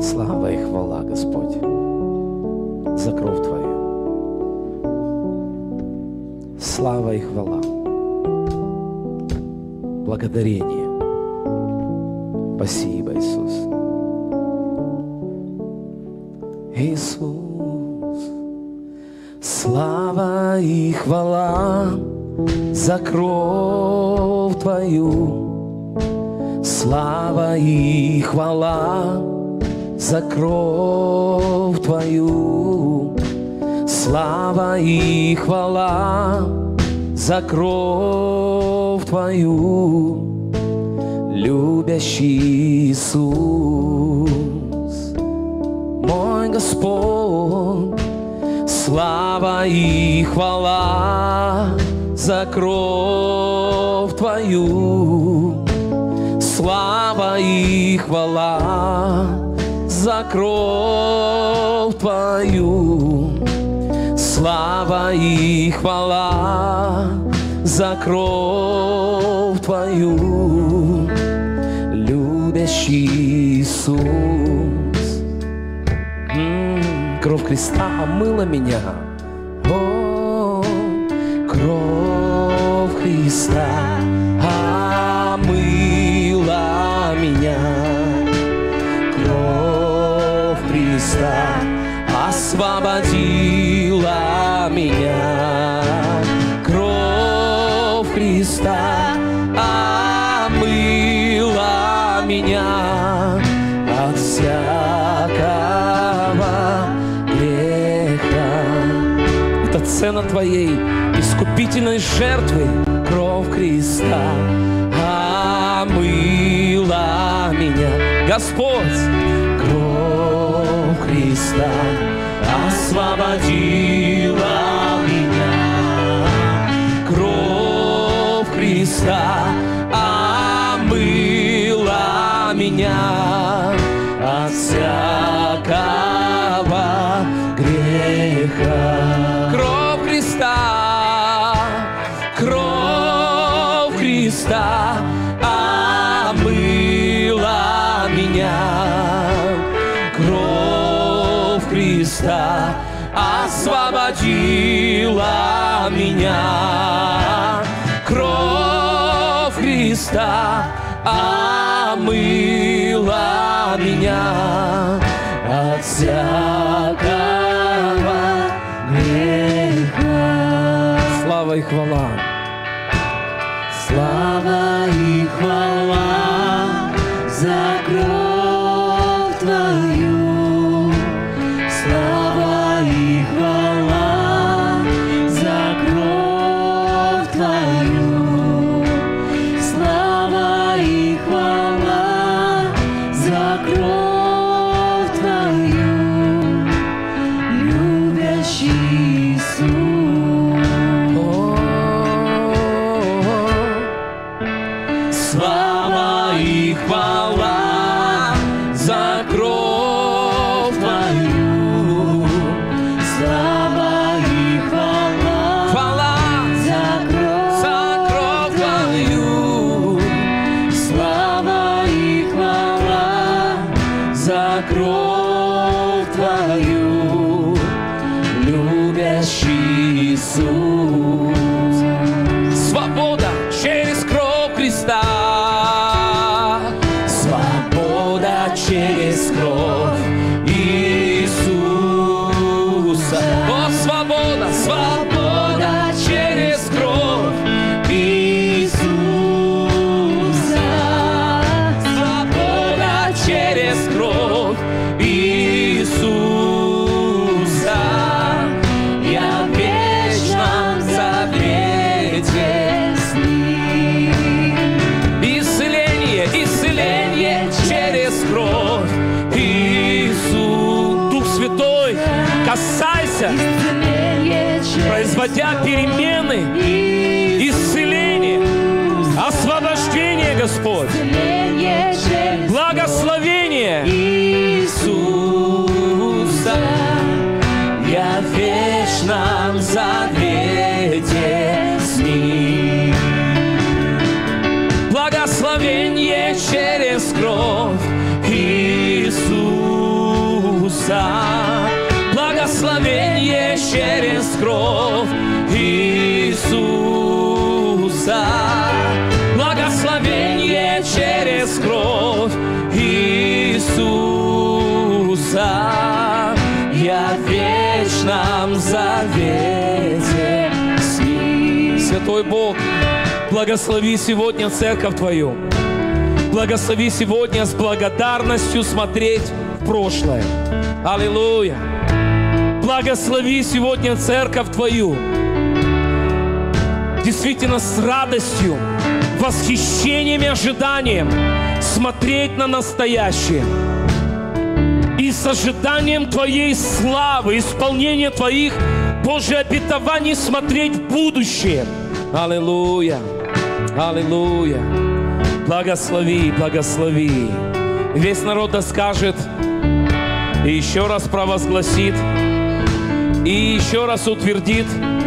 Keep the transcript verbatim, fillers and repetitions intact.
Слава и хвала, Господь, за кровь Твою. Слава и хвала. Благодарение. Спасибо, Иисус. Иисус, слава и хвала за кровь Твою. Слава и хвала за кровь Твою. Слава и хвала за кровь Твою, любящий Иисус, мой Господь. Слава и хвала за кровь Твою. Слава и хвала за кровь Твою. Слава и хвала за кровь Твою, любящий Иисус. М-м, кровь креста омыла меня. О, кровь Христа омыла меня. Кровь Христа освободила меня. Кровь Христа омыла меня от всякого греха. Это цена Твоей искупительной жертвы. Кровь Христа омыла меня. Господь, кровь Христа освободила меня. Кровь Христа омыла меня от всякого греха. Кровь Христа, кровь Христа омыла меня. Кровь Христа освободила меня. Кровь Христа омыла меня от всякого греха. Слава и хвала. Слава и хвала за кровь Твою. Слава и хвала за кровь Твою. Слава и хвала за кровь Твою, любящий Иисус. Слава и хвала за кровь Твою. Слава и хвала, Хвала за кровь, за кровь Твою. слава и хвала, За кровь Твою, любящий Иисус. Свобода через кровь Христа. Свобода через кровь Иисуса. О, свобода, свобода через кровь Иисуса. Свобода через кровь Иисуса. Я в вечном завете с Ним. Исцеление, исцеление через кровь Иисус. Дух Святой, касайся, исцеление через производя перемены, исцеление, освобождение, Господь, исцеление через благословение Иисуса. Я в вечном завете с Ним. Благословение через кровь Иисуса. Иисуса. Благословение через кровь Иисуса. Благословение через кровь Иисуса. Я в вечном завете с Ним. Святой Бог, благослови сегодня церковь Твою. Благослови сегодня с благодарностью смотреть в прошлое. Аллилуйя. Благослови сегодня церковь Твою. Действительно с радостью, восхищением и ожиданием смотреть на настоящее. И с ожиданием Твоей славы, исполнения Твоих, Божьих обетований смотреть в будущее. Аллилуйя. Аллилуйя. Благослови, благослови. Весь народ да скажет и еще раз провозгласит, и еще раз утвердит: